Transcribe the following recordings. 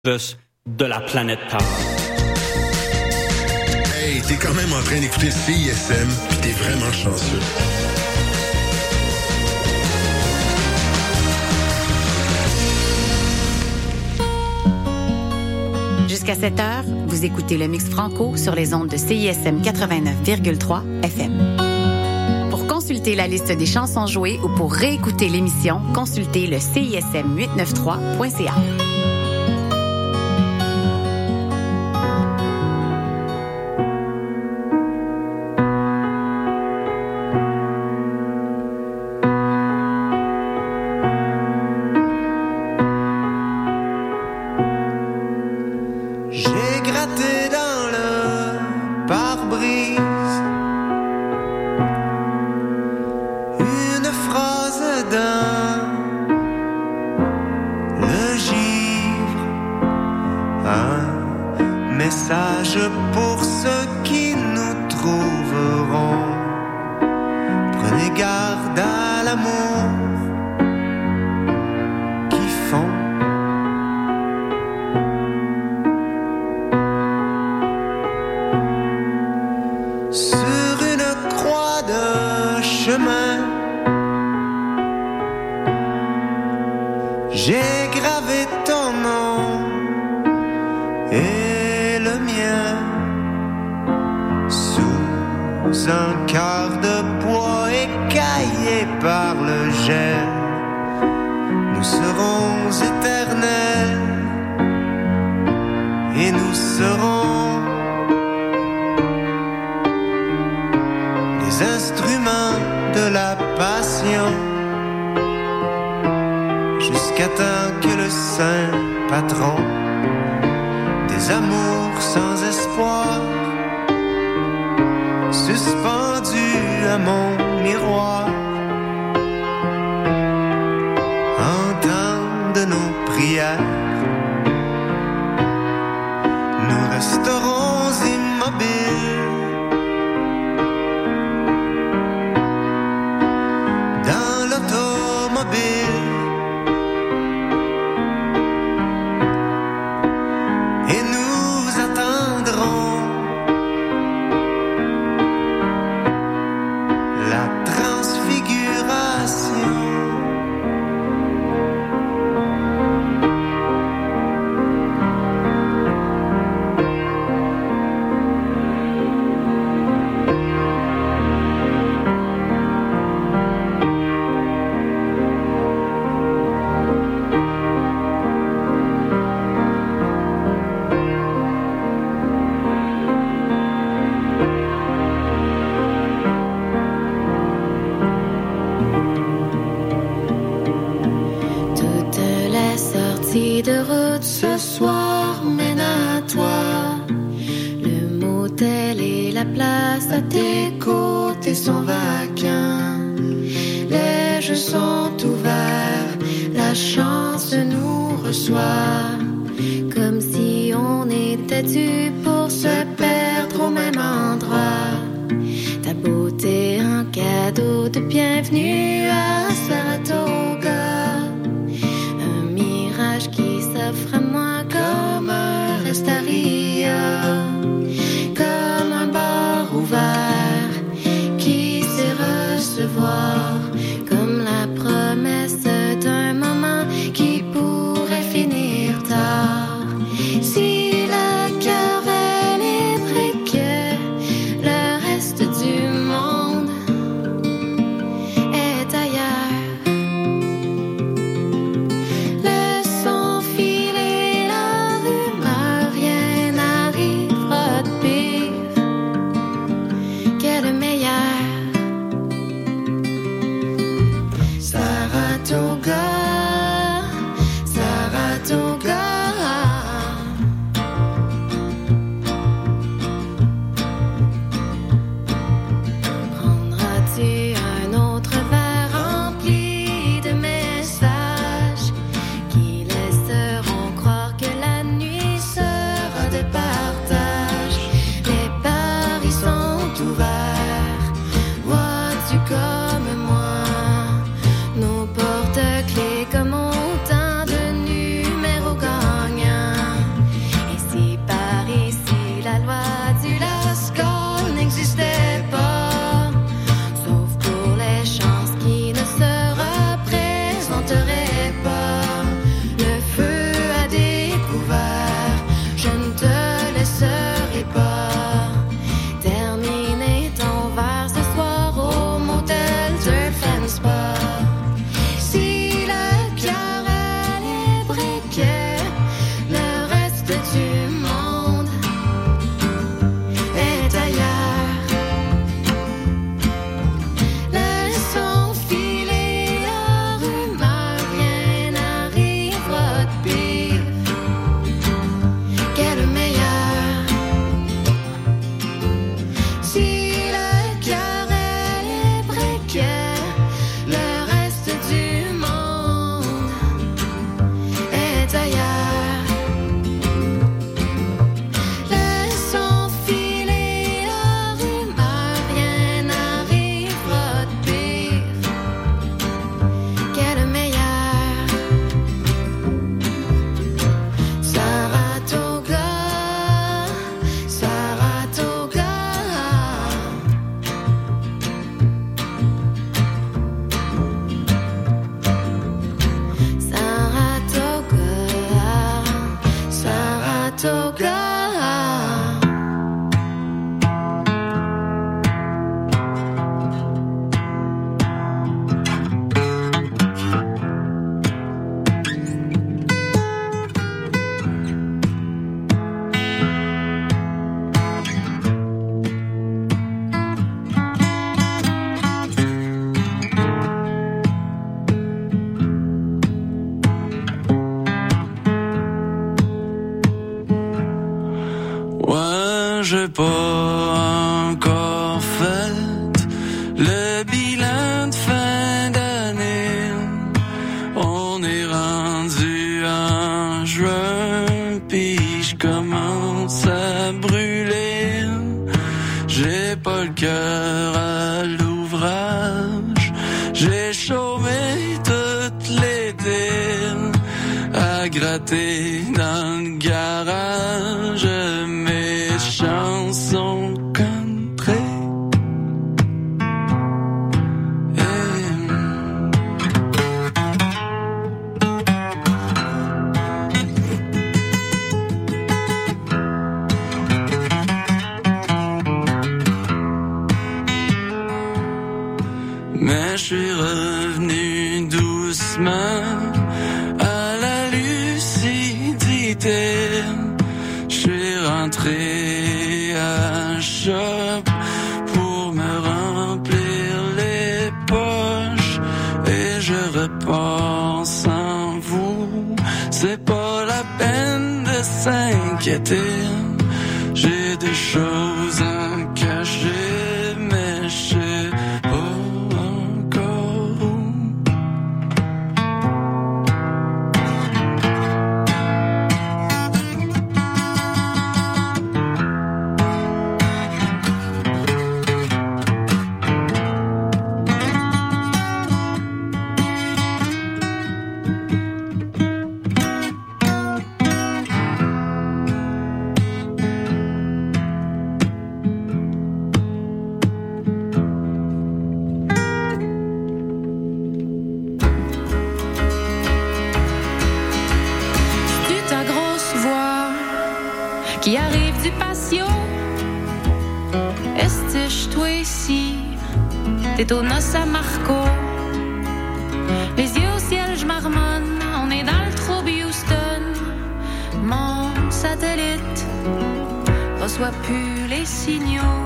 de la planète Terre. Hey, t'es quand même en train d'écouter CISM, pis t'es vraiment chanceux. Jusqu'à 7 heures, vous écoutez le Mix Franco sur les ondes de CISM 89,3 FM. Pour consulter la liste des chansons jouées ou pour réécouter l'émission, consultez le CISM893.ca. Est autographe. J'ai pas encore fait le bilan de fin d'année. On est rendu en juin, puis je commence à brûler. J'ai pas le cœur à l'ouvrage. J'ai chômé toute l'été à gratter dans le garage. Chanson country. Mais je suis revenu doucement à la lucidité. Je suis rentré à shop pour me remplir les poches et je repars sans vous. C'est pas la peine de s'inquiéter. J'ai des choses à cacher, mais je sais pas encore où. Qui arrive du patio, estiche-toi ici, t'es au noces à Marco. Les yeux au ciel, je marmonne, on est dans le trouble Houston. Mon satellite reçoit plus les signaux.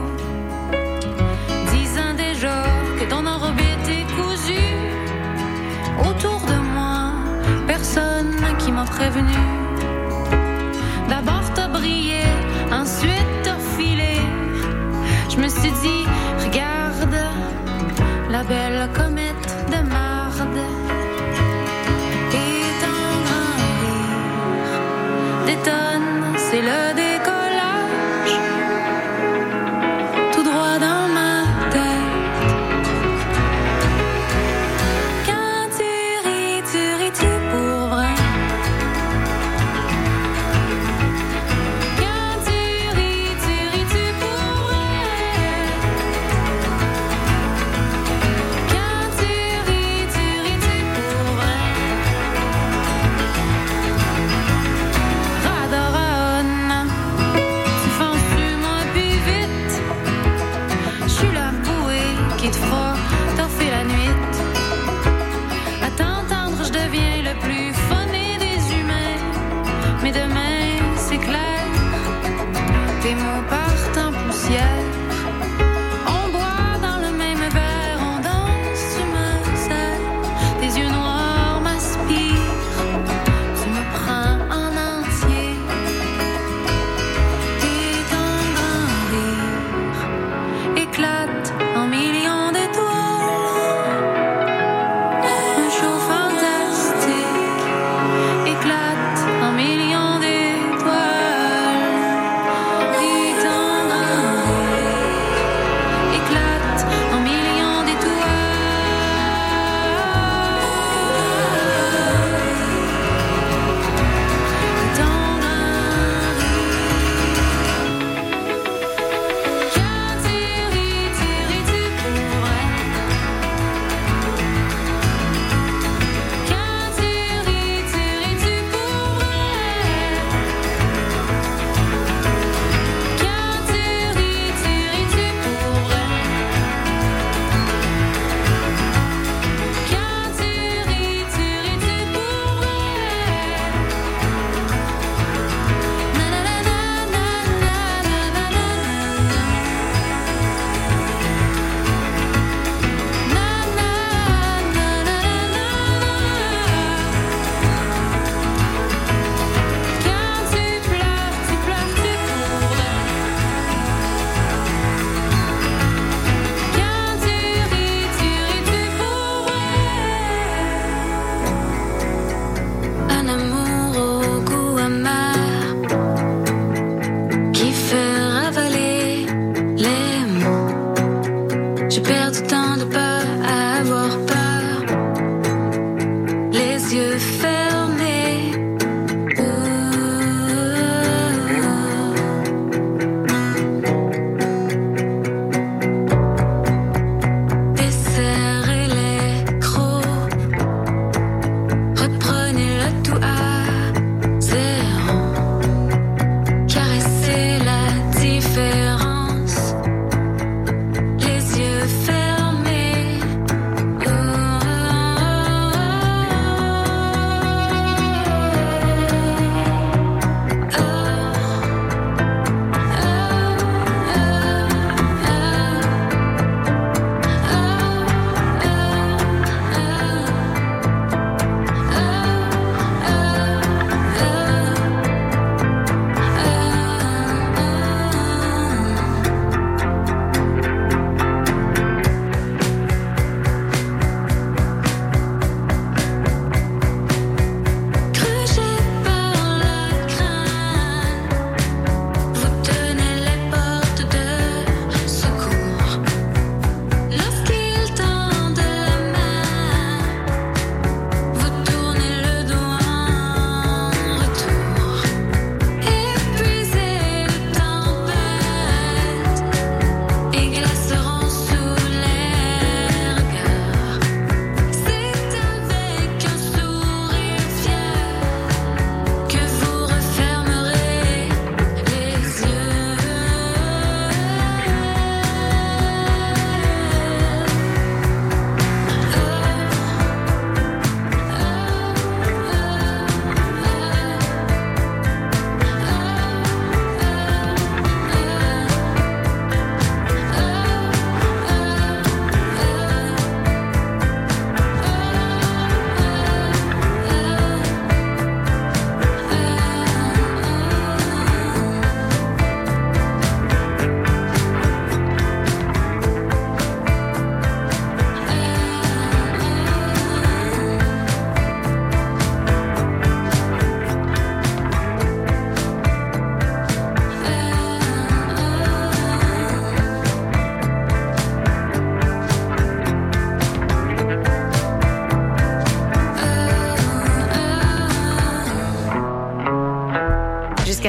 10 ans déjà que ton orbite est cousue. Autour de moi, personne qui m'a prévenu. D'abord t'as brillé, ensuite t'as filé. Je me suis dit, regarde, la belle comète de marde. Et ton grand rire détonne, c'est le décollage. Tout droit dans ma tête. Quand tu ris-tu pour vrai? Mais demain, c'est clair, tes mots partent en poussière. On boit dans le même verre, on danse, tu me sers. Tes yeux noirs m'aspirent, tu me prends en entier. Et ton grand rire éclate en millions d'étoiles. Un show fantastique éclate en millions d'étoiles.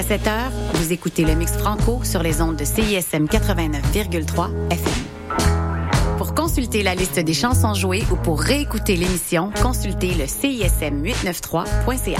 7h, vous écoutez le Mix Franco sur les ondes de CISM 89,3 FM. Pour consulter la liste des chansons jouées ou pour réécouter l'émission, consultez le CISM893.ca.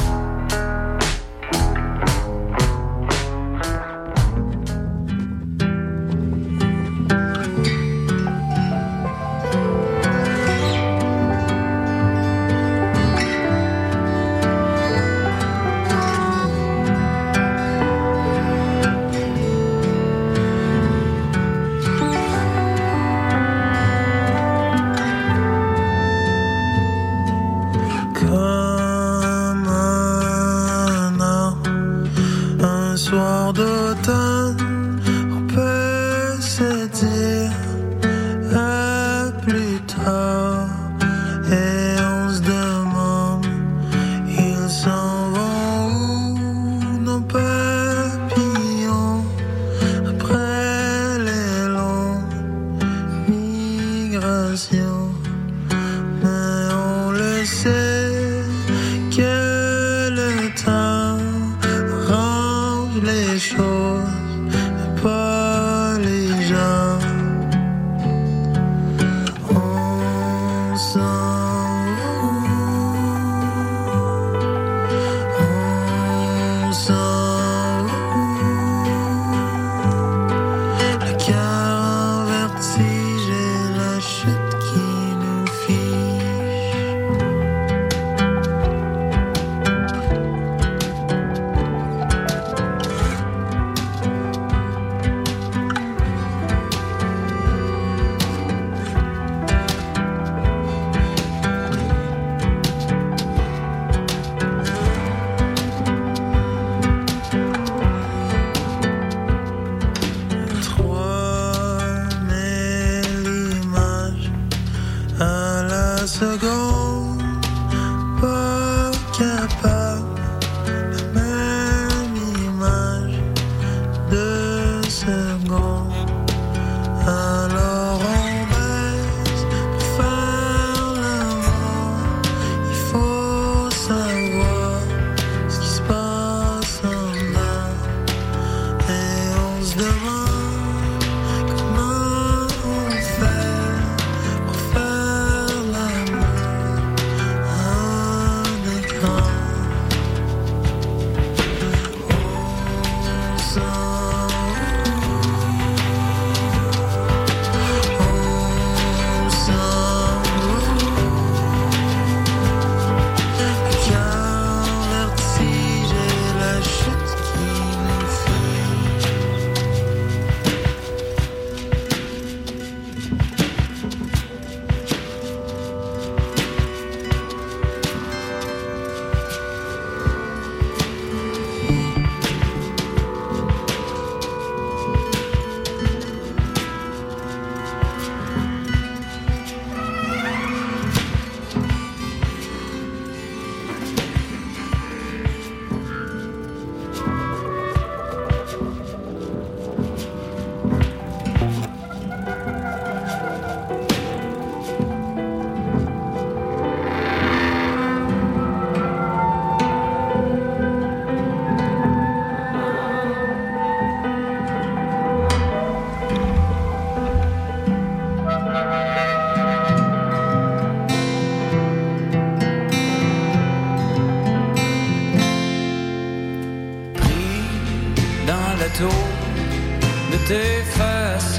de tes faces,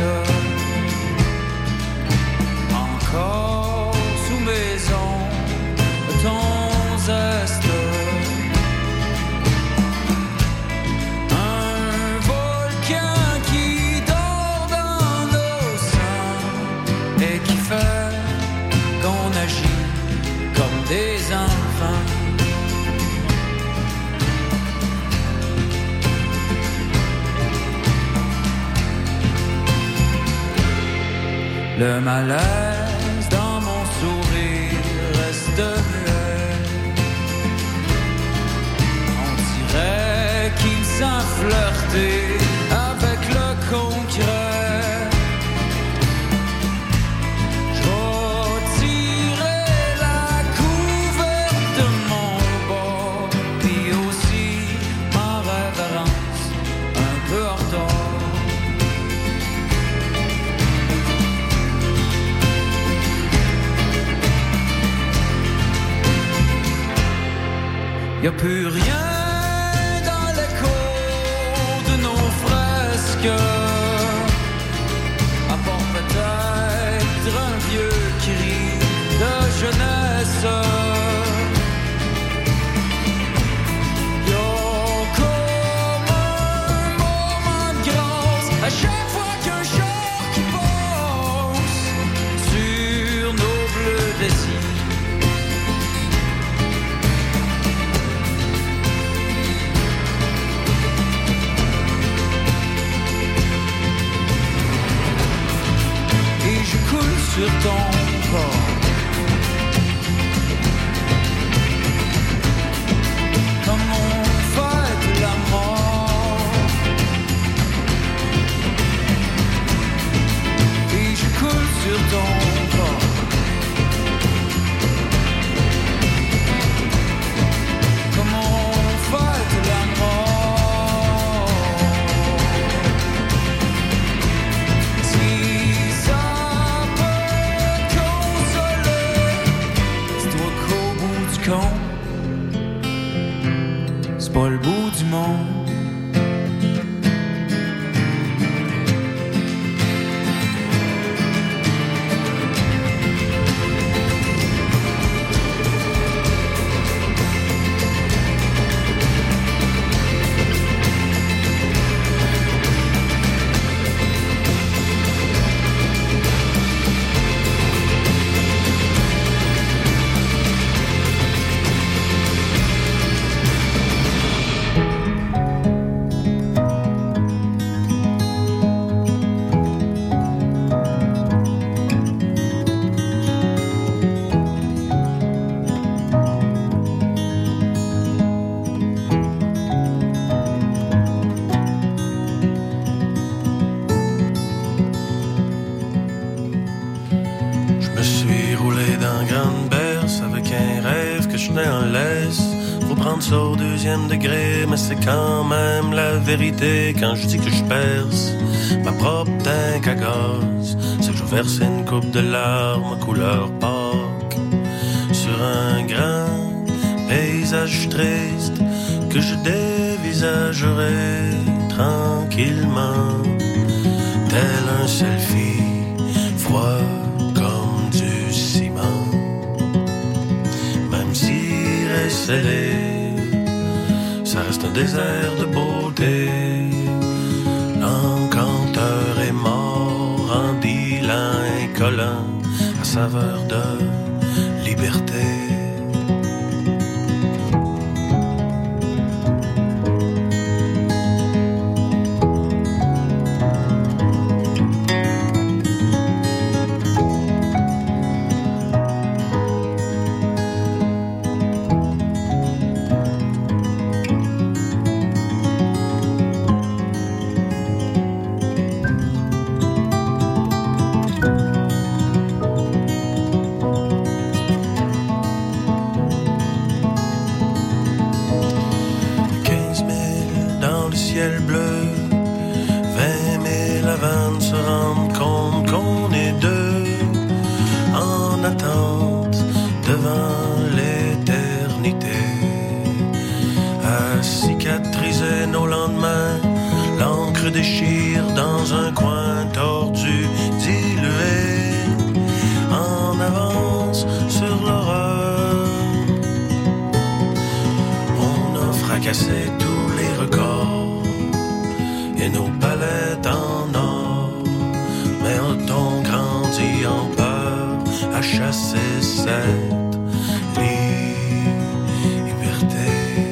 encore sous mes ongles, ton zeste, un volcan qui dort dans nos seins et qui fait qu'on agit comme des enfants. Le malaise dans mon sourire reste muet. On dirait qu'il sent flirter avec le concret. Je vais tirer la couverte de mon bord, puis aussi en révérence y a plus rien dans l'écho de nos fresques, à part peut-être un vieux cri de jeunesse. Y a comme un moment de grâce à chaque fois qu'un char qui passe sur nos bleus vessies. Je coule sur ton corps comme on fête la mort. Et je coule sur ton corps comme on fête la mort. C'est pas le bout du monde. Au deuxième degré, mais c'est quand même la vérité quand je dis que je perce ma propre tank à gaz. C'est que je verse une coupe de larmes couleur Pâques sur un grand paysage triste que je dévisagerai tranquillement, tel un selfie froid comme du ciment, même s'il est scellé. Ça reste un désert de beauté. L'encanteur est mort en dealant et collant à saveur de liberté. Déchire dans un coin tordu, dilué en avance sur l'horreur. On a fracassé tous les records et nos palettes en or, mais a-t-on grandi en peur à chasser cette liberté?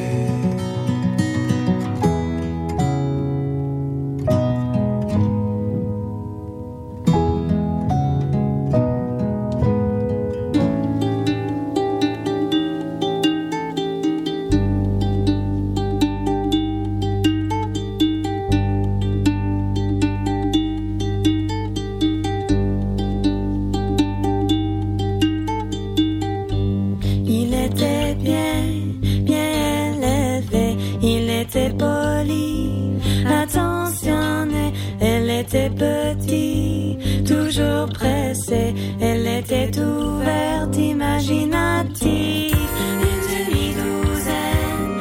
était petit, toujours pressé, elle était ouverte, imaginative. Une demi-douzaine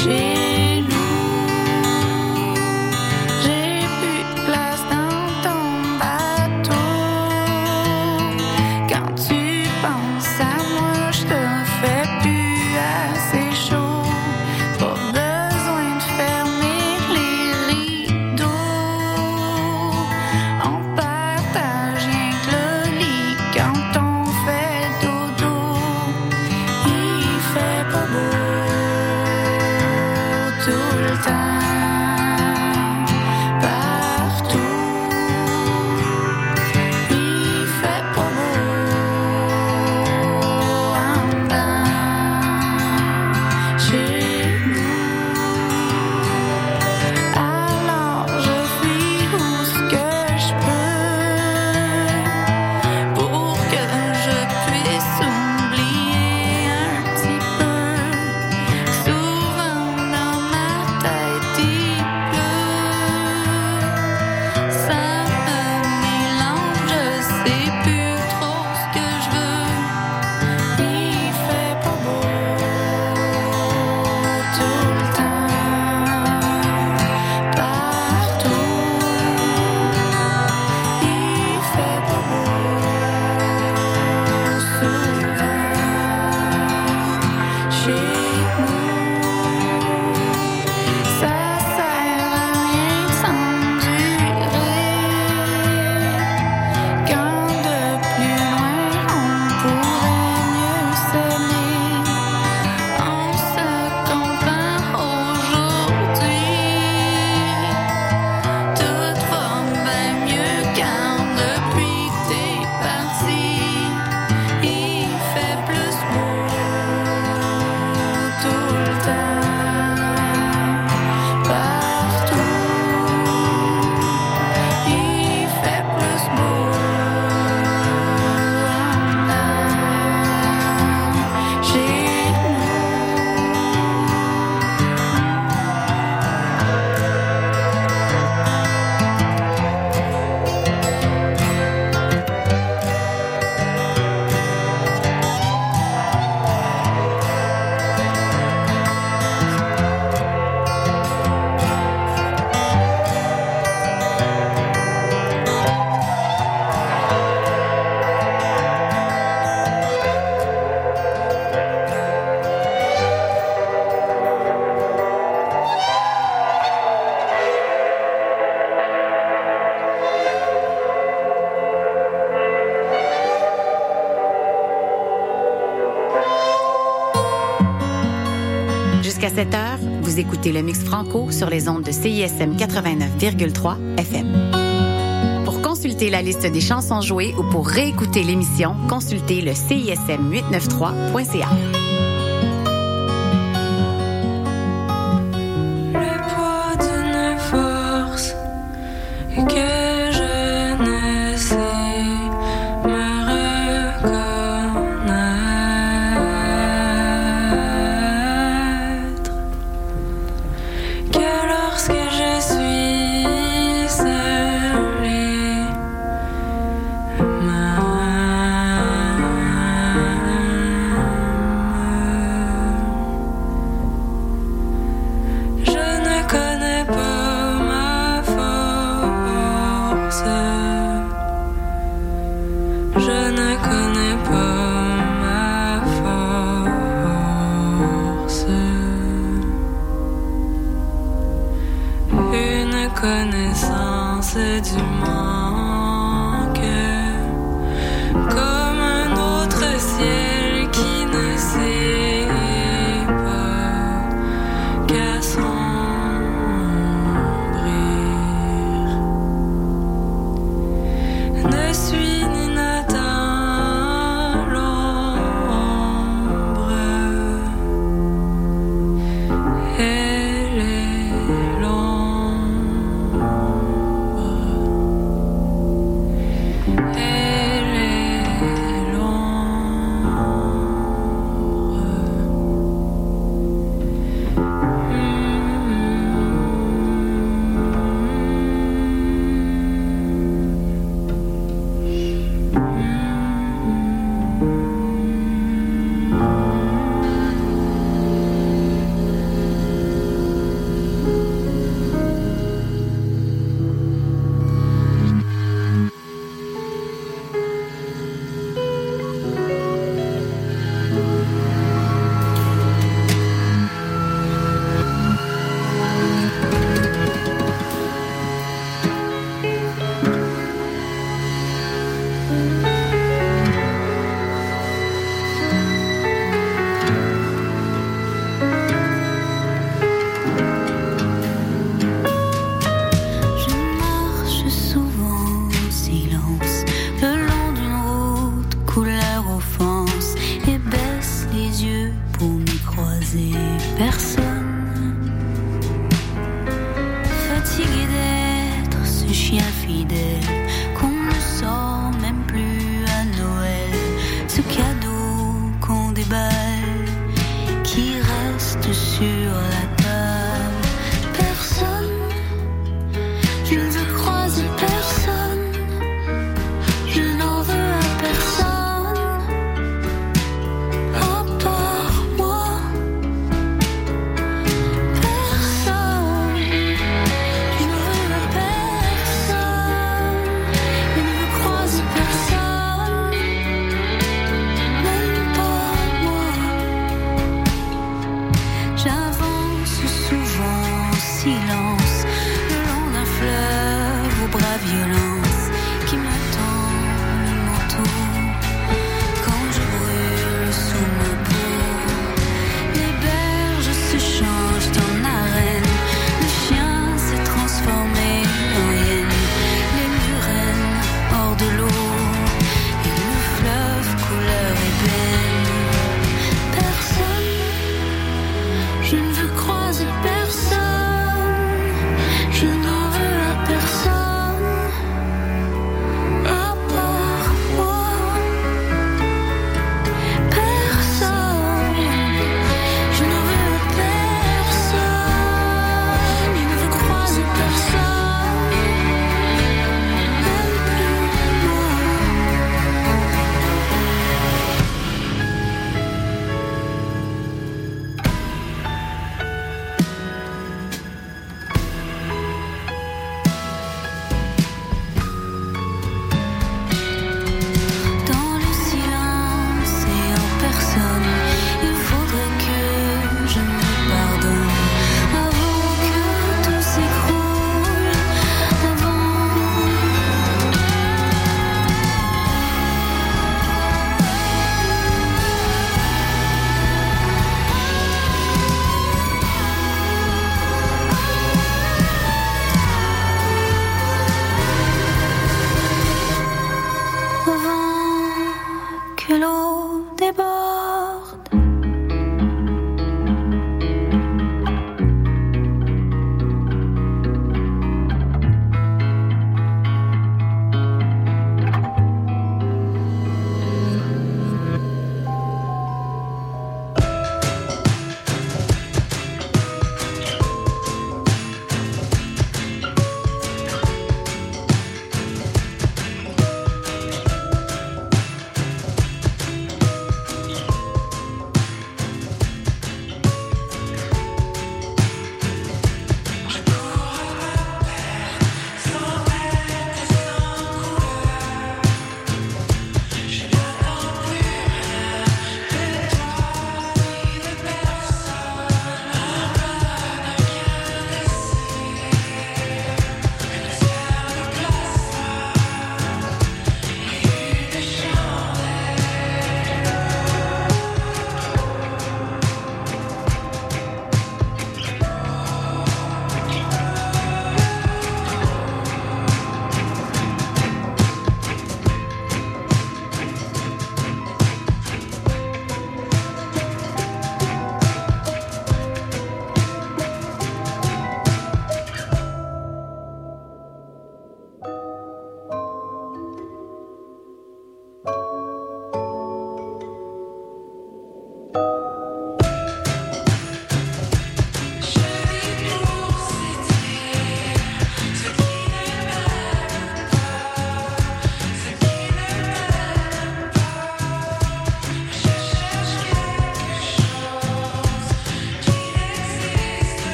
Jusqu'à 7 heures, vous écoutez le Mix Franco sur les ondes de CISM 89,3 FM. Pour consulter la liste des chansons jouées ou pour réécouter l'émission, consultez le CISM893.ca. Connaissance du manque, comme un autre ciel qui ne sait pas qu'à s'ombrir, ne suit ni n'atteint l'ombre. Elle est l'ombre.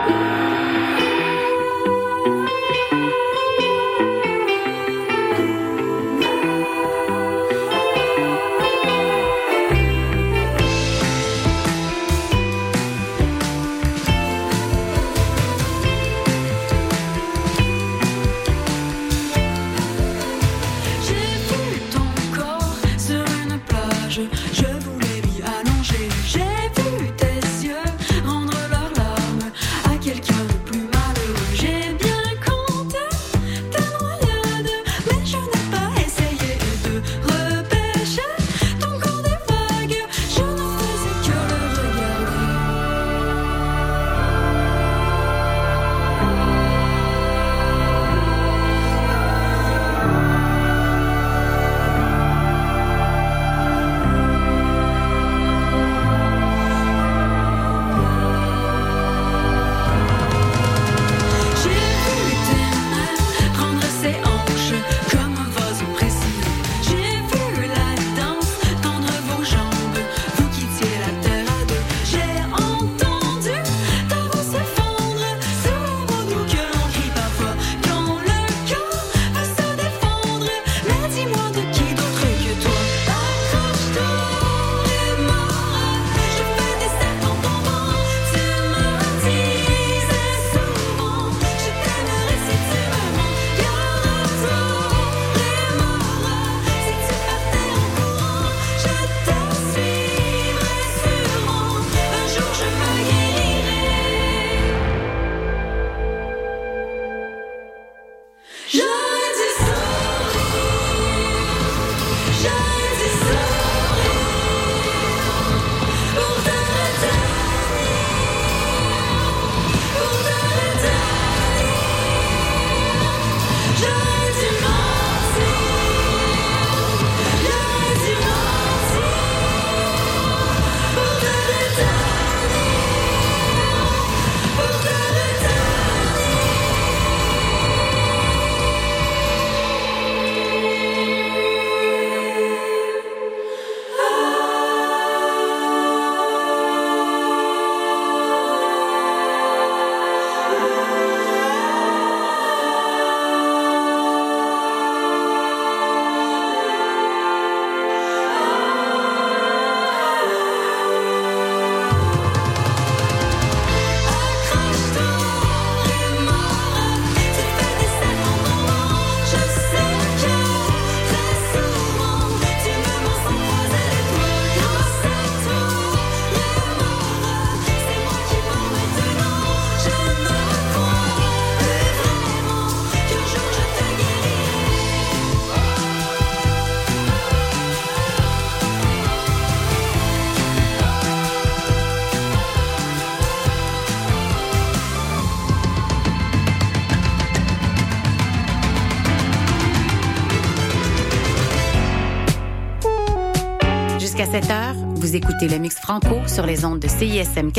Jusqu'à 7 heures, vous écoutez le Mix Franco sur les ondes de CISM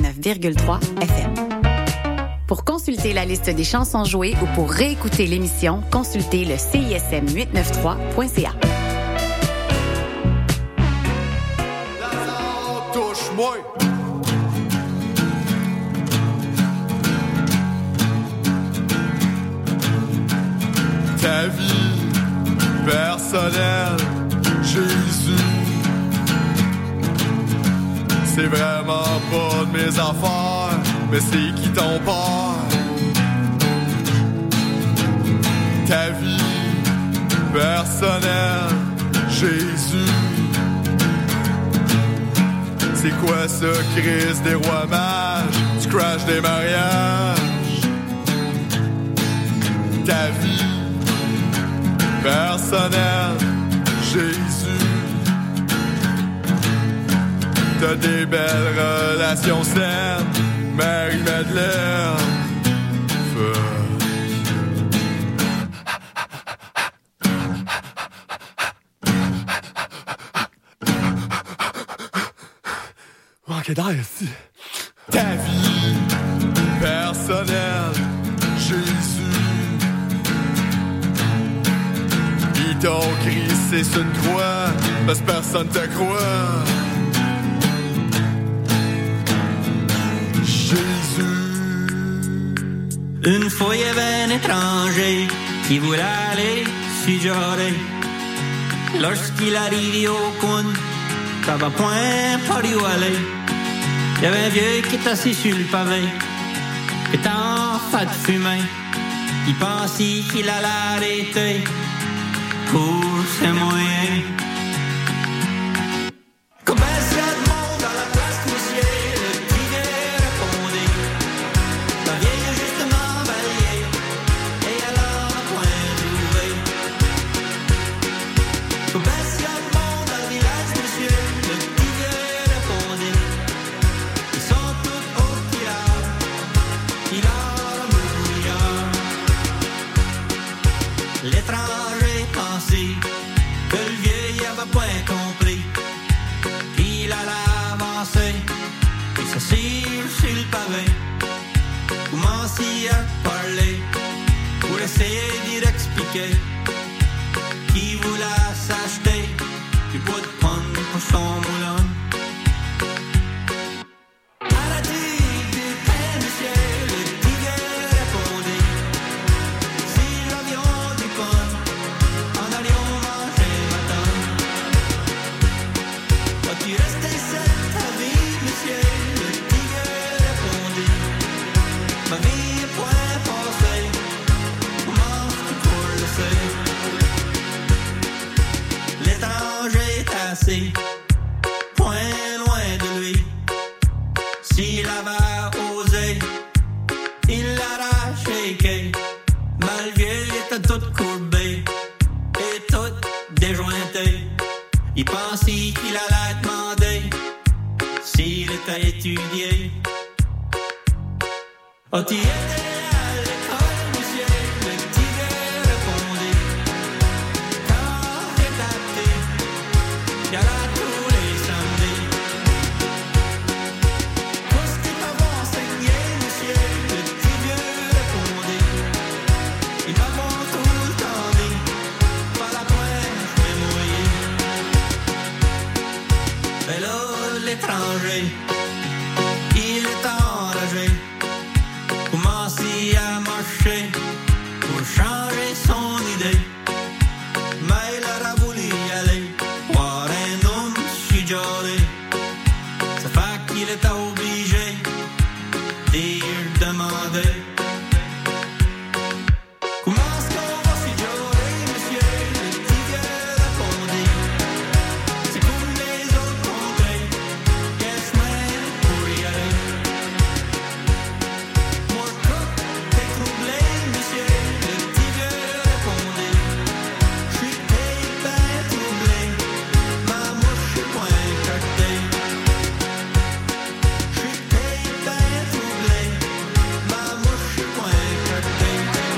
89,3 FM. Pour consulter la liste des chansons jouées ou pour réécouter l'émission, consultez le CISM893.ca. Touche-moi! Ta vie personnelle, Jésus. C'est vraiment pas de mes affaires, mais c'est qui t'en parle. Ta vie personnelle, Jésus. C'est quoi ça, Christ des rois mages? Tu crashes des mariages. Ta vie personnelle, Jésus. T'as des belles relations saines, Marie-Madeleine. Manque d'air ici. Ta vie personnelle, Jésus. Ils t'ont crissé sur une croix, parce que personne te croit. Jésus, Une fois, il y avait un étranger qui voulait aller sur Joré. Lorsqu'il arrive au coin, ça va point par où aller. Il y avait un vieux qui est assis sur le pavé, qui est en fait fumé. Il pensait qu'il allait arrêter pour ses moyens. L'étranger pensait que le vieux y avait point compris. Il allait avancer et s'asseoir sur le pavé. Commencer à parler pour essayer d'y expliquer qu'il voulait s'acheter du bois de pomme pour son moulin. Point loin de lui. S'il avait osé, il l'aurait shaké. Mais le vieux était tout courbé et tout déjointé. Il pensait qu'il allait demander s'il était étudié. Oh, tu étais à l'école, monsieur, le petit vieux répondit. Quand t'es tapé, y'a là tous les samedis. Qu'est-ce que t'as enseigné, monsieur, le petit vieux répondit. Il m'a bon tout le temps dit, pas la pointe, mais mouillé. Mais là, l'étranger, il est enragé. Commencer à marcher pour changer son idée. Mais il aurait voulu y aller voir un homme sur Joré. Ça fait qu'il est obligé d'y demander. Comment est-ce qu'on va sur Joré, monsieur? Le petit vieux répondit. C'est comme les autres contrées, qu'est-ce même pour y aller? Moi je crois que t'es troublé, monsieur, le petit vieux répondit. Je suis ben troublé, mais moi je suis point écarté. Je suis ben troublé, mais moi je suis point écarté.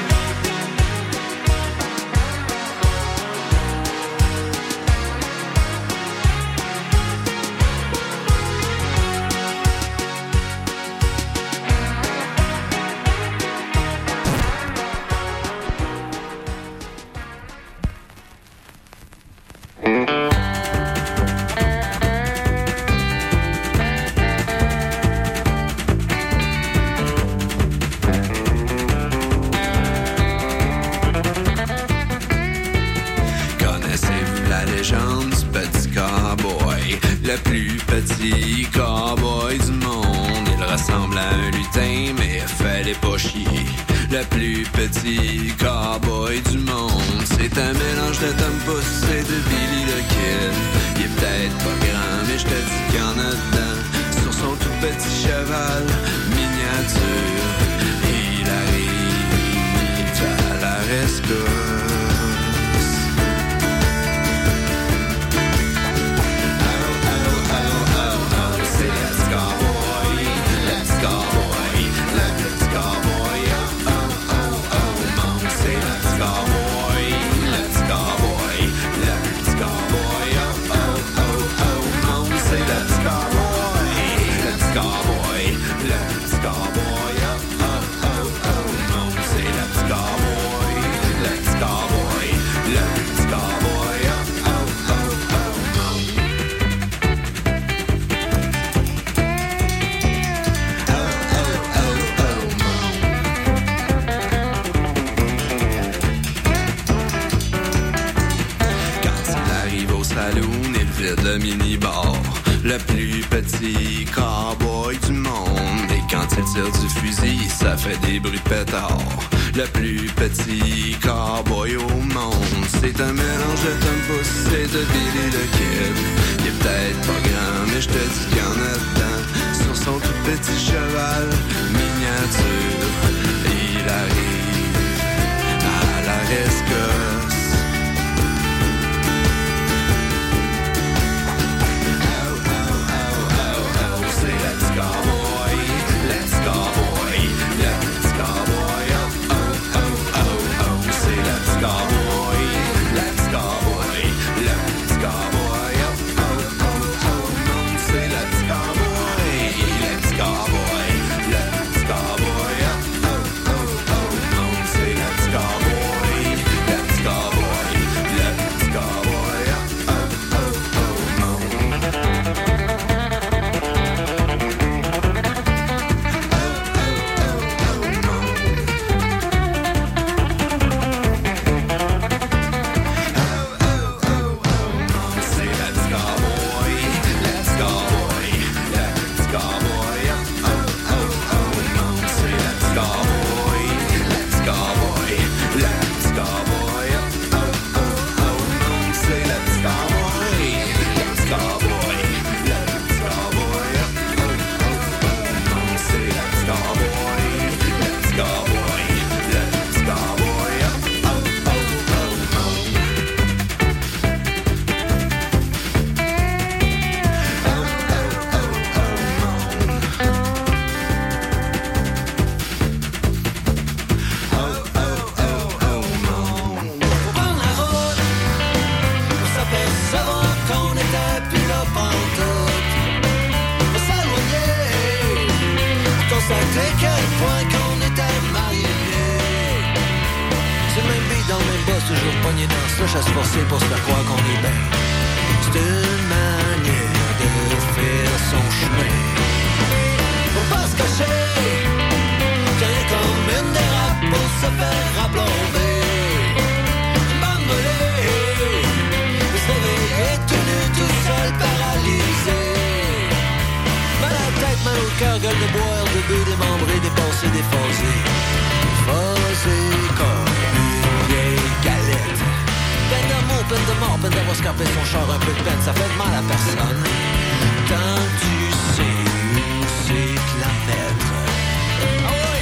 Connaissez-vous la légende du petit cowboy? Le plus petit cowboy du monde. Il ressemble à un lutin, mais fallait pas chier. Le plus petit cowboy du monde. C'est un mélange de Tom Pouce et de Billy the Kid. Il est peut-être pas grand, mais je te dis qu'il y en a dedans. Sur son tout petit cheval miniature, il arrive à la rescousse. de mini-bar. Le plus petit cowboy du monde. Et quand il tire du fusil, ça fait des bruits de pétard. Le plus petit cowboy au monde. C'est un mélange de Tom Puss et de Billy the Kid. Il est peut-être pas grand, mais je te dis qu'il y en a dedans. Sur son tout petit cheval miniature, il arrive à la rescosse. Toujours pogné dans ça, chasse forcée pour se faire croire qu'on est bien. C'est une manière de faire son chemin. Faut pas se cacher, rien comme une dérape pour se faire applaudir. Bambolé, se réveiller tout nu, tout seul, paralysé. Mal à la tête, mal au cœur, gueule de boire, de deux démembré, dépassé, déphasé. Phasé comme une vieille galette. Peine d'amour, peine de mort, peine d'avoir scapé son char, un peu de peine, ça fait mal à personne. Tant tu sais où c'est que la mettre. Oh ouais,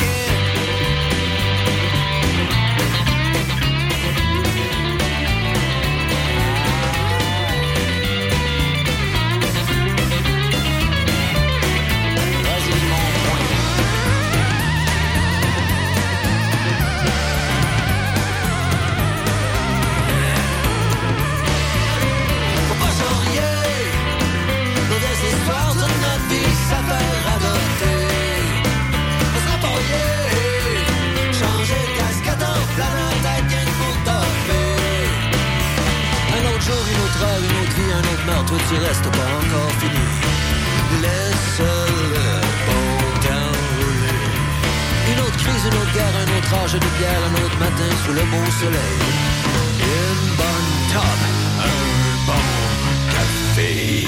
une autre vie, un autre meurtre, toi tu restes pas encore fini. Laisse-le bon temps rouler. Une autre crise, une autre guerre, un autre âge de bière, un autre matin sous le beau soleil. Une bonne top, un bon café.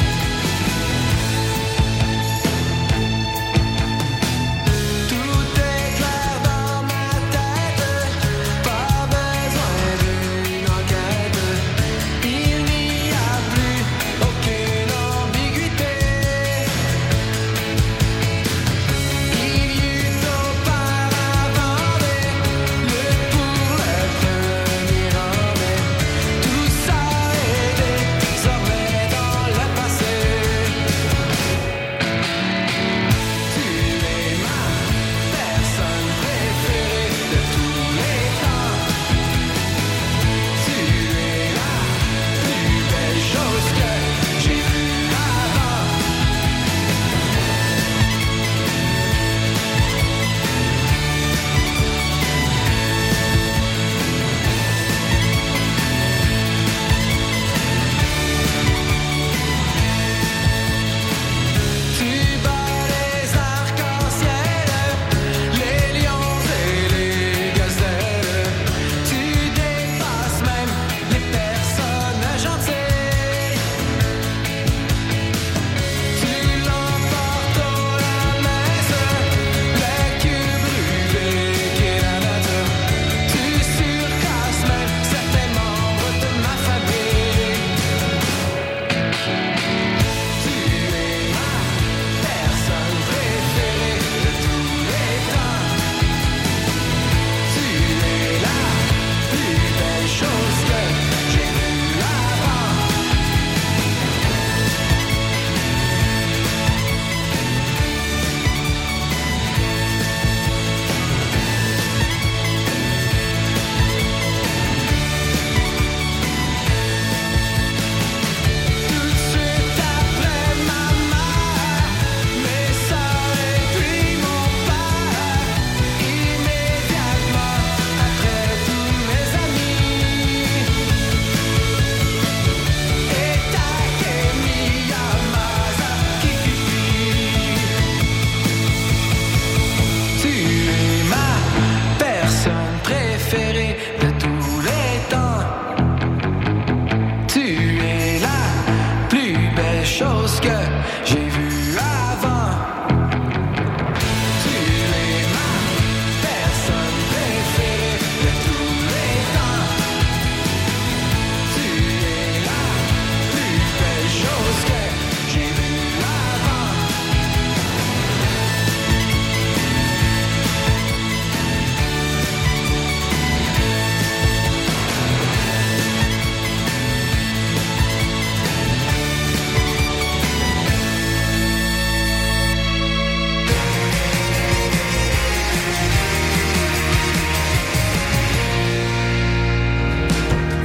Tout est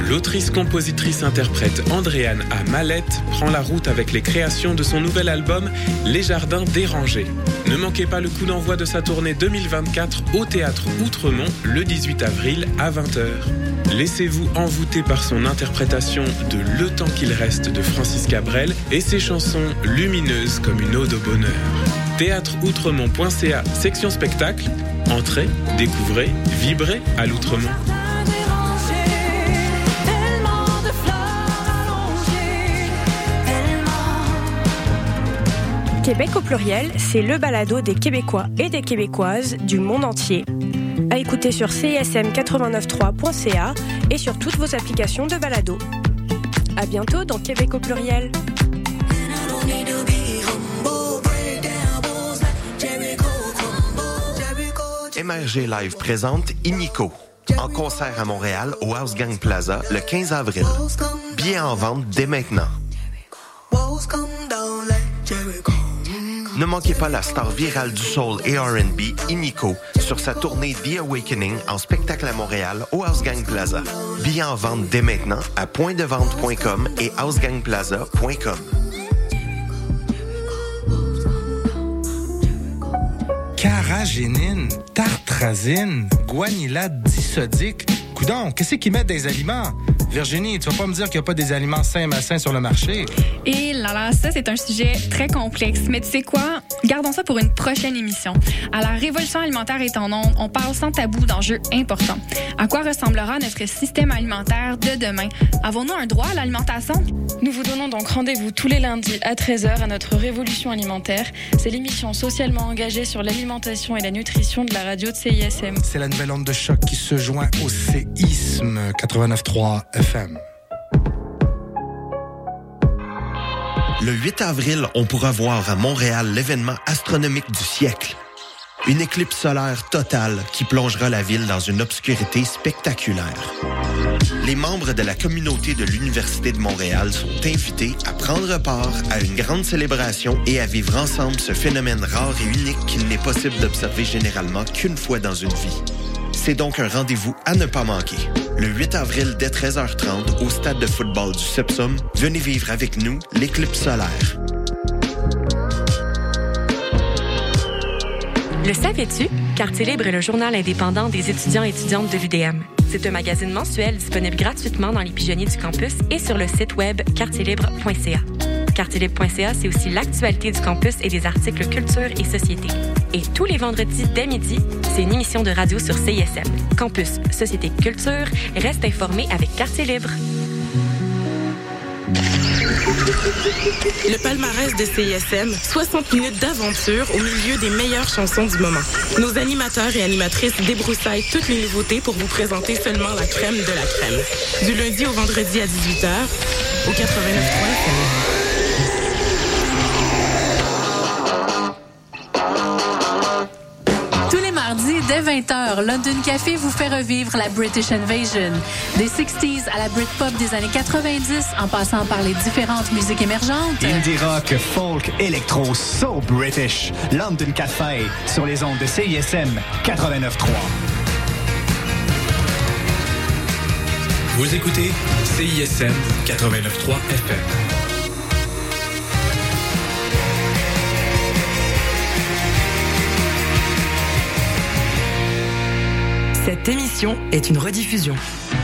L'autrice-compositrice-interprète Andréane A. Mallette prend la route avec les créations de son nouvel album Les Jardins dérangés. Ne manquez pas le coup d'envoi de sa tournée 2024 au Théâtre Outremont le 18 avril à 20h. Laissez-vous envoûter par son interprétation de Le temps qu'il reste de Francis Cabrel et ses chansons lumineuses comme une ode au bonheur. Théâtreoutremont.ca, section spectacle. Entrez, découvrez, vibrez à l'Outremont. Québec au pluriel, c'est le balado des Québécois et des Québécoises du monde entier. À écouter sur CISM893.ca et sur toutes vos applications de balado. À bientôt dans Québec au pluriel. MRG Live présente Inico, en concert à Montréal au House Gang Plaza le 15 avril. Billets en vente dès maintenant. Ne manquez pas la star virale du soul et R&B, Inico, sur sa tournée The Awakening en spectacle à Montréal au House Gang Plaza. Billets en vente dès maintenant à pointdevente.com et housegangplaza.com. Carragénine, tartrazine, guanila disodique. Coudon, qu'est-ce qu'ils mettent des aliments? Virginie, tu vas pas me dire qu'il n'y a pas des aliments sains et malsains sur le marché? Et là, ça, c'est un sujet très complexe. Mais tu sais quoi? Gardons ça pour une prochaine émission. À la révolution alimentaire est en onde, on parle sans tabou d'enjeux importants. À quoi ressemblera notre système alimentaire de demain? Avons-nous un droit à l'alimentation? Nous vous donnons donc rendez-vous tous les lundis à 13h à notre Révolution alimentaire. C'est l'émission socialement engagée sur l'alimentation et la nutrition de la radio de CISM. C'est la nouvelle onde de choc qui se joint au séisme 89.3 FM. Le 8 avril, on pourra voir à Montréal l'événement astronomique du siècle. Une éclipse solaire totale qui plongera la ville dans une obscurité spectaculaire. Les membres de la communauté de l'Université de Montréal sont invités à prendre part à une grande célébration et à vivre ensemble ce phénomène rare et unique qu'il n'est possible d'observer généralement qu'une fois dans une vie. C'est donc un rendez-vous à ne pas manquer. Le 8 avril dès 13h30 au stade de football du Sepsum, venez vivre avec nous l'éclipse solaire. Le savais-tu? Quartier Libre est le journal indépendant des étudiants et étudiantes de l'UDM. C'est un magazine mensuel disponible gratuitement dans les pigeonniers du campus et sur le site web quartierlibre.ca. Quartierlibre.ca, c'est aussi l'actualité du campus et des articles culture et société. Et tous les vendredis dès midi, c'est une émission de radio sur CISM. Campus, société, culture, reste informé avec Quartier Libre. Le palmarès de CISM, 60 minutes d'aventure au milieu des meilleures chansons du moment. Nos animateurs et animatrices débroussaillent toutes les nouveautés pour vous présenter seulement la crème de la crème. Du lundi au vendredi à 18h, au 89.3 FM. Dès 20h, London Café vous fait revivre la British Invasion. Des 60s à la Britpop des années 90, en passant par les différentes musiques émergentes. Indie rock, folk, électro, so British. London Café, sur les ondes de CISM 89.3. Vous écoutez CISM 89.3 FM. Cette émission est une rediffusion.